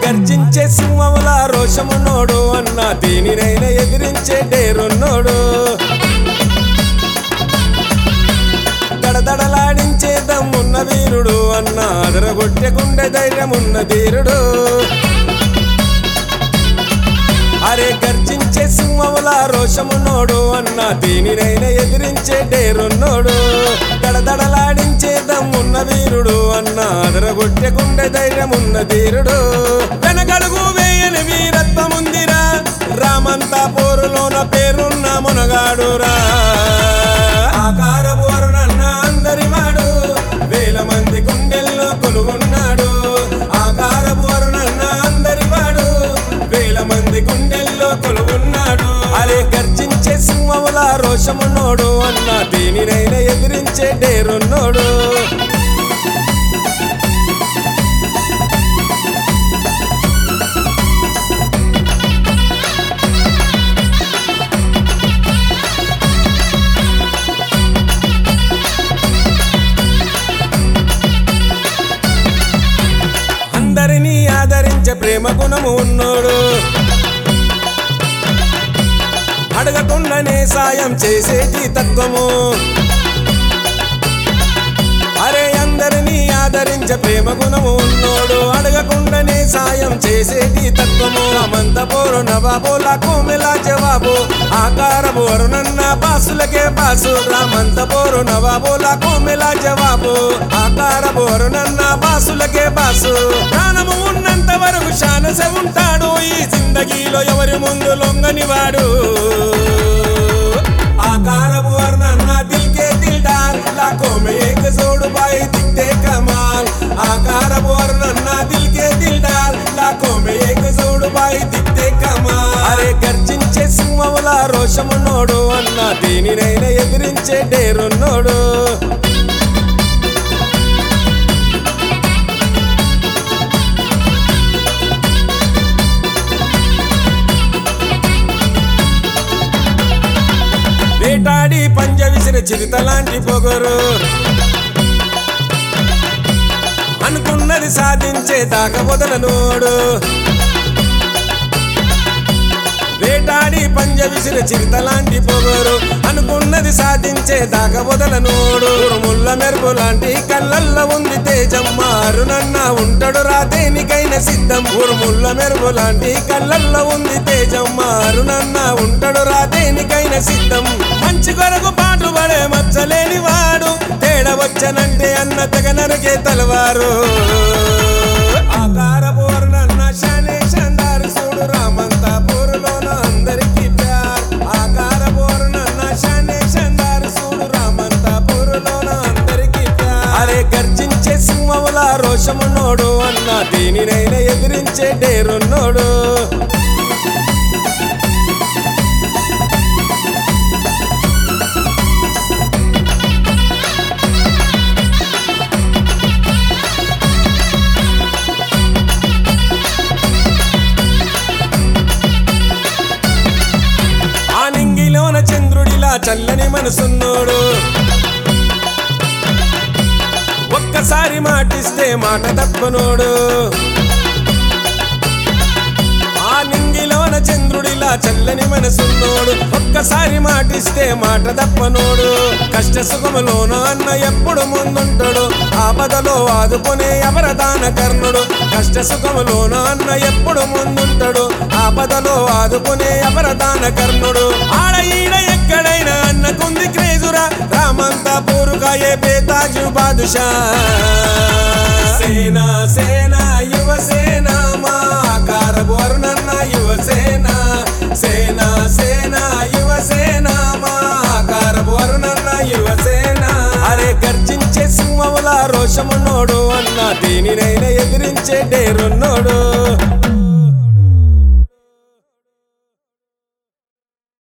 గర్జించే సింహముల రోషమున్నోడు అన్న దేనినైనా ఎదిరించే డేరున్నోడు దడదడలాడించే దమ్మున్న వీరుడు అన్న అదరగొట్టె గుండె ధైర్యమున్న ధీరుడు అరే గర్జించే సింహముల రోషమున్నోడు అన్న దేనినైనా ఎదిరించే డేరున్నోడు దడదడలాడించే దమ్మున్న వీరుడు అన్న అదరగొట్టె గుండె ధైర్యమున్న ధీరుడు వెనకడుగు వేయని వీరత్వముందిరా రామంతా పోరులోన పేరున్న మునగాడురా ఆకారపు వరుణన్న అందరి వాడు వేల మంది గుండెల్లో కొలువున్నాడు ఆకారపు వరుణన్న అందరి వాడు వేల మంది గుండెల్లో కొలువున్నాడు అరే గర్జించే సింహముల రోషమున్నోడు అన్న దేనినైనా ఎదిరించే డేరున్నోడు అందరినీ ఆదరించే ప్రేమ గుణము ఉన్నోడు అడగకుండానే సాయం చేసేటి తత్వము అరే అందరినీ ఆదరించే ప్రేమ గుణము ఉన్నోడు అడగకుండానే సాయం చేసేటి తత్వము రామంత పోరు నవాబోలా కోమెలా జవాబు ఆకారపు వరుణన్న బాసులకే బాసు రామంత పోరు నవాబోలా కోమెలా జవాబు ఆకారపు వరుణన్న బాసులకే బాసు ప్రాణము ఉన్నంత వరకు శానసే ఉంటాడు ఈ జిందగీలో ఎవరి ముందు లొంగని వాడు ఆకారపు వరుణన్న దిల్కే దిల్దార్ లాఖో మే ఏక్ జోడు బాయి దిక్తే కమాల్ ఆకారపు వరుణన్న దిల్కే దిల్దార్ లాఖో మే ఏక్ జోడు బాయి దిక్తే కమాల్ అరే గర్జించే సింహముల రోషమున్నోడు అన్న దేనినైనా ఎదిరించే డేరున్నోడు వేటాడి పంజ విసిరి చిరుతలాంటి పొగరు అనుకున్నది సాధించే దాకా వదలనోడు వేటాడి పంజ విసిరి చిరుతలాంటి పొగరు అనుకున్నది సాధించే దాకా వదలనోడు ఉరుముల్ల మెరుపు లాంటి కళ్ళల్లో ఉంది తేజం మారునన్న ఉంటాడు రా దేనికైనా సిద్ధం ఉరుముల్ల మెరుపు లాంటి కళ్ళల్లో ఉంది తేజం మారునన్న ఉంటాడు రా దేనికైనా సిద్ధం మంచి కొరకు పాటుపడే మచ్చలేని వాడు తేడా వచ్చనంటే అన్న తెగ నరికే తలవారు ఆకారపు వరుణన్న శానే శాందారు చూడు రామంతా పోరులోన అందరికీ ప్యార్ ఆకారపు వరుణన్న శానే శాందారు చూడు రామంతా పోరులోన అందరికీ ప్యార్ అరే గర్జించే సింహముల రోషమున్నోడు అన్న దేనినైనా ఎదిరించే డేరున్నోడు చంద్రుడిలా చల్లని మనసున్నోడు ఒక్కసారి మాటిస్తే మాట తప్పనోడు ఆ నింగిలోన చంద్రుడిలా చల్లని మనసున్నోడు ఒక్కసారి మాటిస్తే మాట తప్పనోడు కష్ట సుఖములోన అన్న ఎప్పుడు ముందుంటాడు ఆపదలో ఆదుకునే అపరదాన కర్ణుడు కష్ట సుఖములోన అన్న ఎప్పుడు ముందుంటాడు ఆపదలో ఆదుకునే అపరదాన కర్ణుడు ఆడ ఈడ ఎక్కడైనా అన్నకుంది క్రేజురా రామంతా పోరుకాయే బేతాజు బాదుషా సేనా సేనా యువసేన మా ఆకారపు వరుణన్న యువసేన సేనా సేనా యువసేన మా ఆకారపు వరుణన్న యువసేన అరే గర్జించే సింహముల రోషమున్నోడు అన్న దేనినైనా ఎదిరించే డేరున్నోడు